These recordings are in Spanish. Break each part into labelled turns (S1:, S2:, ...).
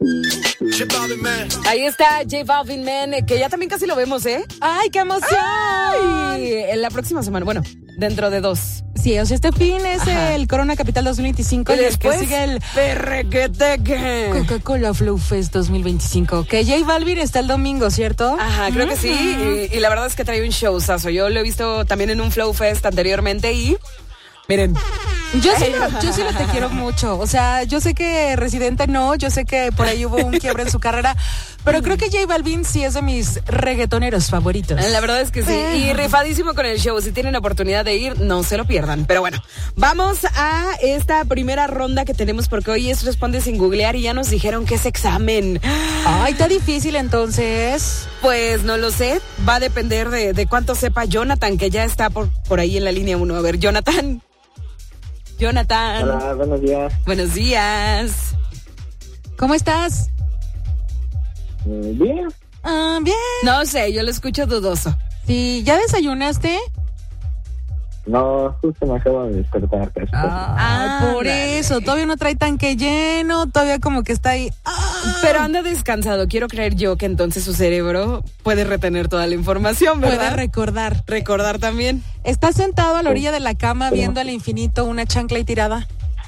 S1: Ahí está J Balvin, man, que ya también casi lo vemos, ¿eh?
S2: ¡Ay, qué emoción!
S1: Ay, en la próxima semana, bueno, dentro de 2.
S2: Sí, o sea, este fin es el Corona Capital 2025 y
S1: después
S2: el que sigue el
S1: Perrequeteque.
S2: Coca-Cola Flow Fest 2025. Que J Balvin está el domingo, ¿cierto?
S1: Ajá, creo que sí. Y la verdad es que trae un showzazo. Yo lo he visto también en un Flow Fest anteriormente y... Miren.
S2: Yo sí lo te quiero mucho. O sea, yo sé que Residente no, yo sé que por ahí hubo un quiebre en su carrera, pero creo que J Balvin sí es de mis reggaetoneros favoritos.
S1: La verdad es que sí. Y rifadísimo con el show. Si tienen oportunidad de ir, no se lo pierdan. Pero bueno, vamos a esta primera ronda que tenemos porque hoy es Responde sin googlear y ya nos dijeron que es examen.
S2: Ay, está difícil entonces.
S1: Pues no lo sé. Va a depender de cuánto sepa Jonathan, que ya está por ahí en la línea 1. A ver, Jonathan.
S3: Hola, buenos días.
S1: Buenos días.
S2: ¿Cómo estás?
S3: Bien.
S2: Bien.
S1: No sé, yo lo escucho dudoso.
S2: Sí, ¿ya desayunaste?
S3: No, justo me acabo de despertar.
S2: Por eso, todavía no trae tanque lleno, todavía como que está ahí.
S1: Pero anda descansado, quiero creer yo que entonces su cerebro puede retener toda la información, ¿verdad?
S2: Puede recordar.
S1: Recordar también.
S2: ¿Estás sentado a la orilla de la cama viendo al infinito una chancla y tirada?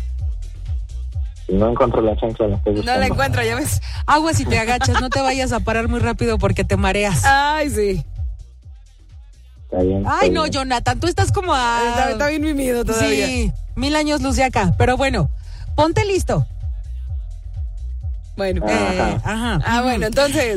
S3: No encuentro la chancla, la estoy buscando.
S1: No la encuentro, ya ves.
S2: Agua si te agachas, no te vayas a parar muy rápido porque te mareas.
S1: Ay, sí.
S3: Está bien.
S2: Ay, no, Jonathan, tú estás como a...
S1: Está bien mimido todavía.
S2: Sí, 1000 años luz de acá. Pero bueno, ponte listo.
S1: Bueno.
S2: Ajá.
S1: Bueno, entonces...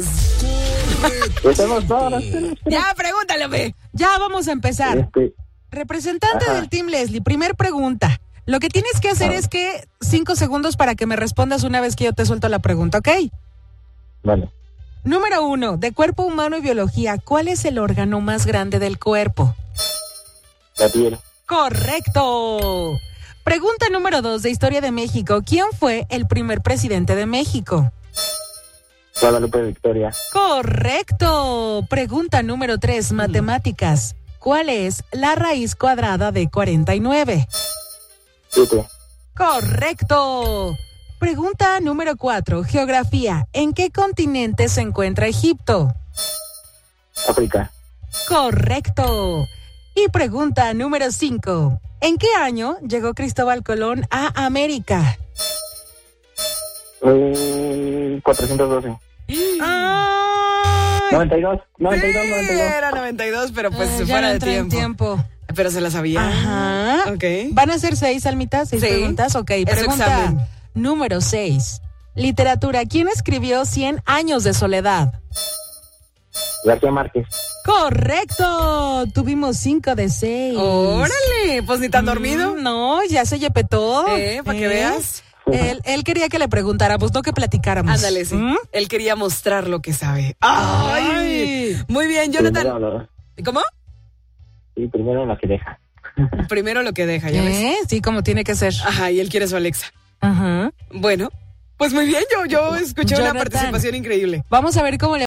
S1: Ya, pregúntale, ve.
S2: Ya vamos a empezar. Representante del Team Leslie, primer pregunta. Lo que tienes que hacer es que 5 segundos para que me respondas una vez que yo te suelto la pregunta, ¿ok?
S3: Vale.
S2: Número 1, de cuerpo humano y biología, ¿cuál es el órgano más grande del cuerpo?
S3: La piel.
S2: ¡Correcto! Pregunta número 2, de historia de México. ¿Quién fue el primer presidente de México?
S3: Guadalupe Victoria.
S2: ¡Correcto! Pregunta número 3, matemáticas. ¿Cuál es la raíz cuadrada de 49?
S3: 7.
S2: ¡Correcto! Pregunta número 4, geografía. ¿En qué continente se encuentra Egipto?
S3: África.
S2: Correcto. Y pregunta número 5, ¿en qué año llegó Cristóbal Colón a América?
S3: 412.
S1: Ay.
S3: 92.
S1: Sí, era 92, pero pues se fuera de tiempo. Pero se la sabía.
S2: Ajá.
S1: Ok.
S2: ¿Van a ser 6, Almita? ¿6 preguntas? Ok, pregunta número 6. Literatura. ¿Quién escribió 100 años de soledad?
S3: García Márquez.
S2: ¡Correcto! Tuvimos 5 de 6.
S1: ¡Órale! Pues ni tan dormido.
S2: No, ya se yepetó.
S1: Para que veas.
S2: Él quería que le preguntáramos, no que platicáramos.
S1: Ándale, sí. Él quería mostrar lo que sabe. ¡Ay! Muy bien, Jonathan. ¿Cómo?
S3: Sí, primero lo que deja.
S1: Primero lo que deja, ¿ya ves?
S2: Sí, como tiene que ser.
S1: Ajá, y él quiere su Alexa.
S2: Ajá.
S1: Bueno, pues muy bien, yo escuché
S2: Jonathan,
S1: una participación increíble.
S2: Vamos a ver cómo le